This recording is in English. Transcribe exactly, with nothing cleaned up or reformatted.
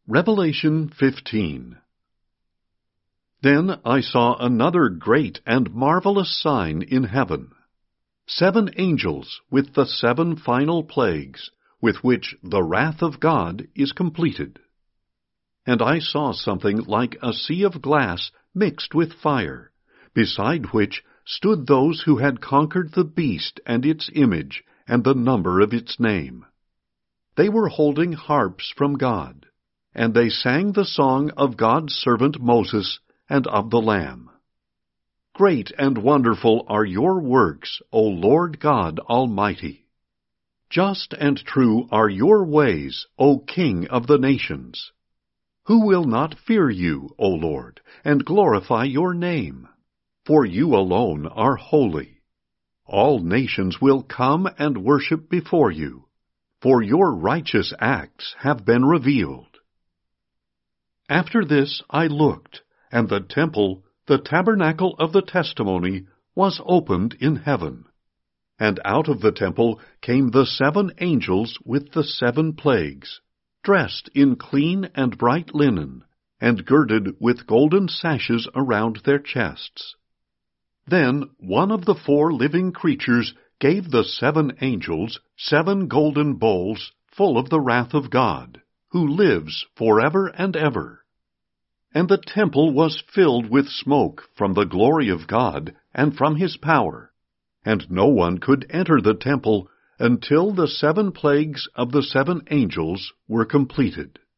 Revelation fifteen. Then I saw another great and marvelous sign in heaven. Seven angels with the seven final plagues, with which the wrath of God is completed. And I saw something like a sea of glass mixed with fire, beside which stood those who had conquered the beast and its image and the number of its name. They were holding harps from God, and they sang the song of God's servant Moses and of the Lamb. Great and wonderful are your works, O Lord God Almighty. Just and true are your ways, O King of the nations. Who will not fear you, O Lord, and glorify your name? For you alone are holy. All nations will come and worship before you, for your righteous acts have been revealed. After this I looked, and the temple, the tabernacle of the testimony, was opened in heaven. And out of the temple came the seven angels with the seven plagues, dressed in clean and bright linen, and girded with golden sashes around their chests. Then one of the four living creatures gave the seven angels seven golden bowls full of the wrath of God, who lives forever and ever. And the temple was filled with smoke from the glory of God and from his power, and no one could enter the temple until the seven plagues of the seven angels were completed.